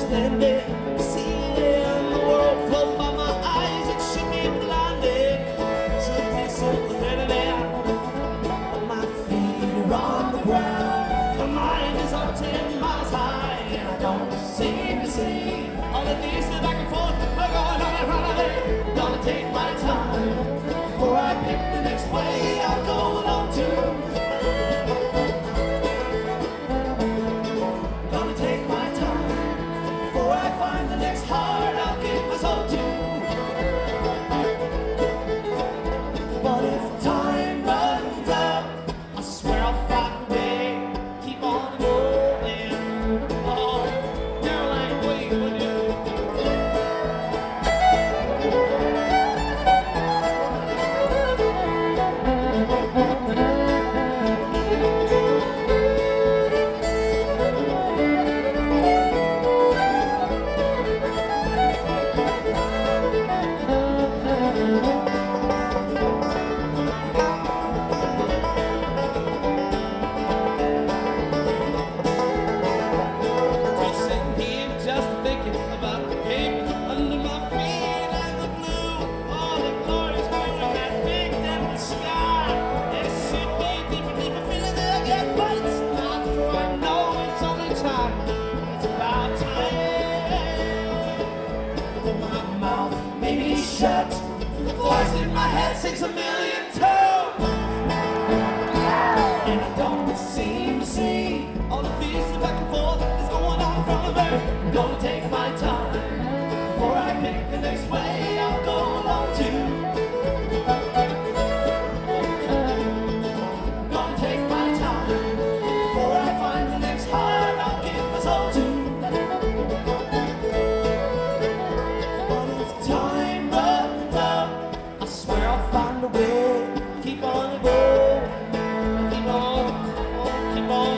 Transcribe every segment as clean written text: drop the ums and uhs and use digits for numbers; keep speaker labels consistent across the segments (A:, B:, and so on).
A: standing, seeing the world float by my eyes. It should be blinded. Should be so there. My feet are on the ground. My mind is up 10 miles high, and I don't seem to see all of these back and forth. I'm going on and running. Gonna take my time before I pick the next way I'll go along to. Gonna take my time before I find the next heart I'll give my soul to. But if time runs out, I swear I'll find a way. Keep on going. Oh, Caroline, wait, would you? Sitting here just thinking about the pavement under my feet and the blue. Oh, the glorious blue and that big devil sky. It should be deeper, deeper feeling that I get, but it's not. For I know it's only time. It's about time. But my mouth may be shut. The voice in my head sings a million tones, and I don't seem to see all the pieces back and forth that's going on in front of me. I'm gonna take my time before I pick the next way I'll go along to. Gonna take my time before I find the next heart I'll give my soul to. But if time runs out, I swear I'll find a way. Keep on going. Keep on, keep on.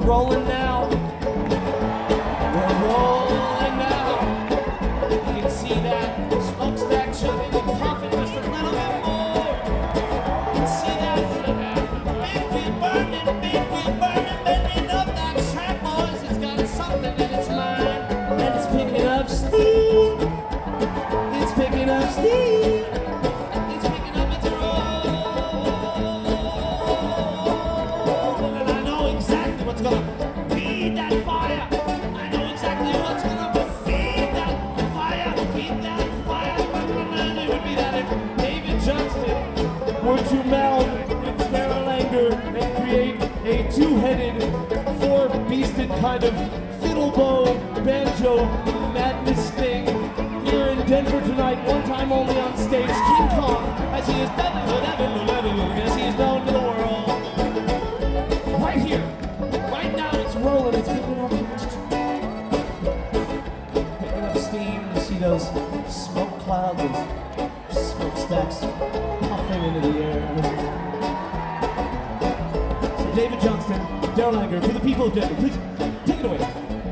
A: rolling now. We're rolling now. You can see that smokestack chugging and puffing just a little bit more. You can see that big wheel burning, bending up that track, boys. It's got something in its mind, and it's picking up steam. It's picking up steam. It's picking up its roll. And I know exactly what's gonna feed that fire. I know exactly what's gonna feed that fire. Feed that fire. It would be that if David Johnston were to meld with Daryl Anger and create a two-headed, four-beasted kind of fiddle bow banjo madness thing here in Denver tonight, one time only on stage. King Kong, as he is as he is known to the world. Right here, right now, it's rolling. It's picking up steam. You see those smoke clouds, those smokestacks puffing into the air. So David Johnston, Daryl Anger, for the people of Denver, please take it away.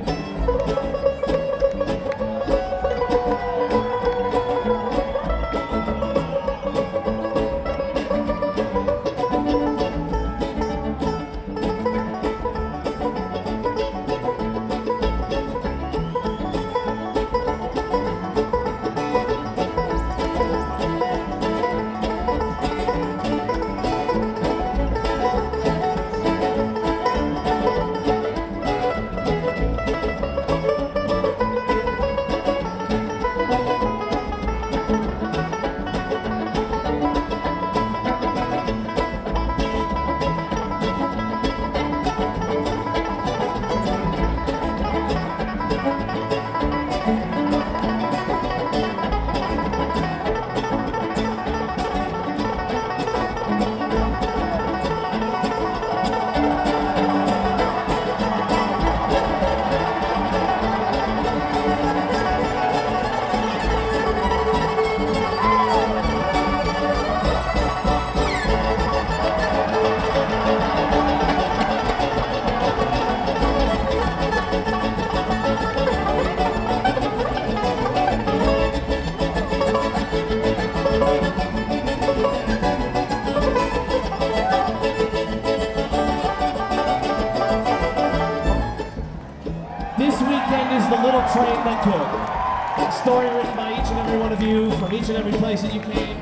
A: This weekend is The Little Train That Could. A story written by each and every one of you from each and every place that you came.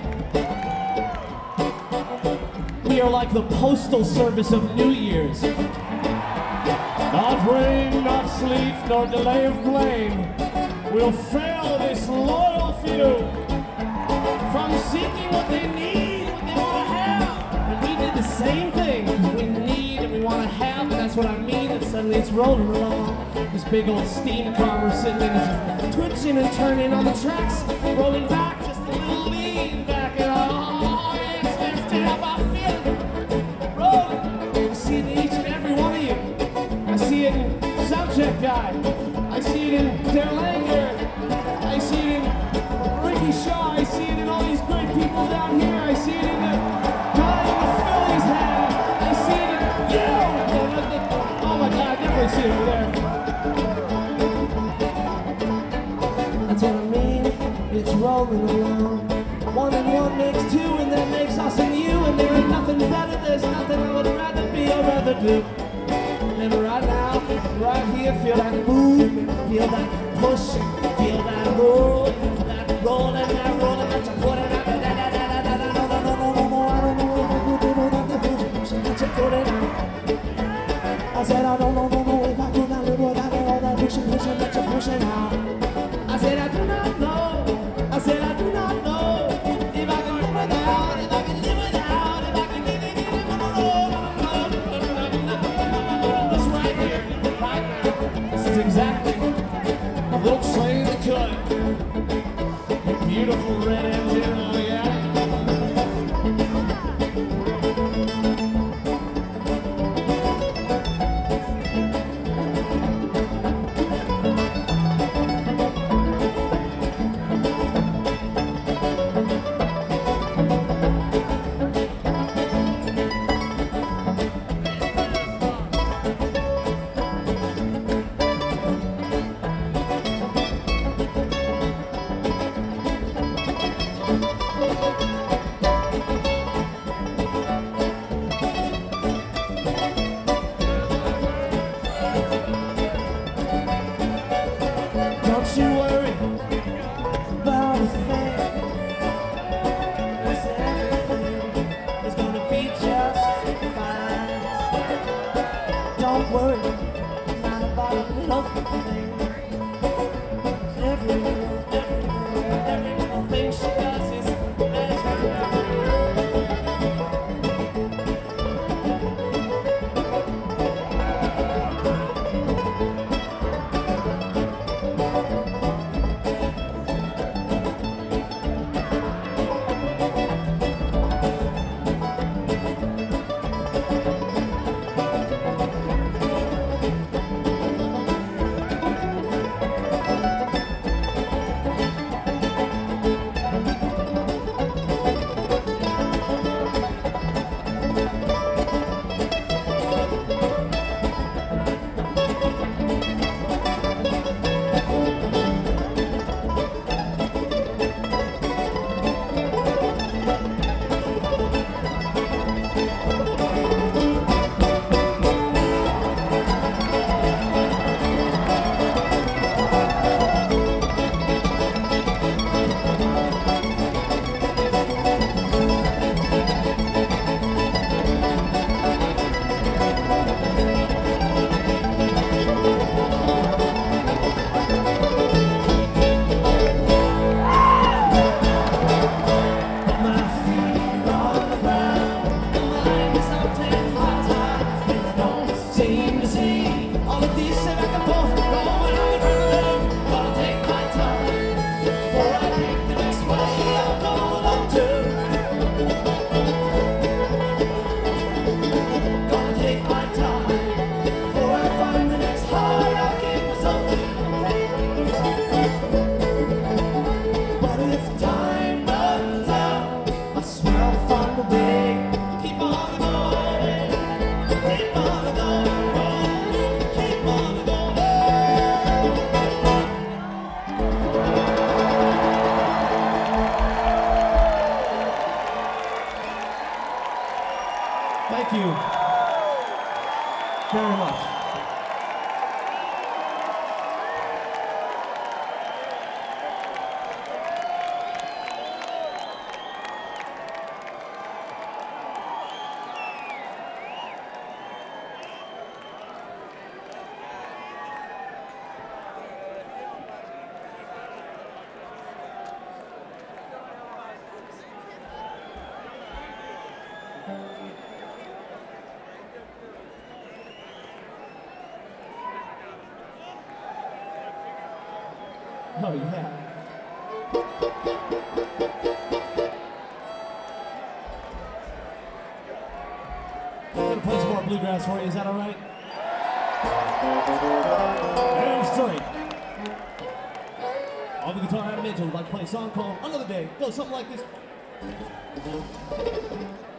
A: We are like the postal service of New Year's. Not rain, not sleet, nor delay of blame will fail this loyal few from seeking what they need, what they want to have. And we did the same thing, because we need and we want to have, and that's what I mean, and suddenly it's rolling along. This big old steam car we're sitting in is just twitching and turning on the tracks, rolling back, just a little lean back, and oh, it's lifting up, I feel it, rolling. I see it in each and every one of you. I see it in Soundcheck Guy. I see it in Daryl Anger. I see it in Ricky Shaw. I see it in all these great people down here. I see it in the guy in the Phillies hat. I see it in you. Oh my God, I definitely see it over there. That's what I mean. It's rolling along. 1 and 1 makes 2, and that makes us and you. And there ain't nothing better. There's nothing I would rather be or rather do. And right now, right here, feel that movement, feel that pushing, feel that roll, that rolling, that you're putting out. I don't know if I could do without the pushing that you're putting out. I said, I don't know if I could not live without all that pushing that you're pushing out. I said, I do not know. I said, I do not know if I can live without, if I can live without, if I can live without. Exactly, a little train that could. Beautiful. Don't you worry about a thing, 'cause everything is gonna be just fine. Don't worry, not about a little thing. Every little thing she does is everything. Thank you very much. Oh, yeah. I'm gonna play some more bluegrass for you, is that alright? And straight. On the guitar, Adam Mitchell would like to play a song called Another Day. Goes something like this.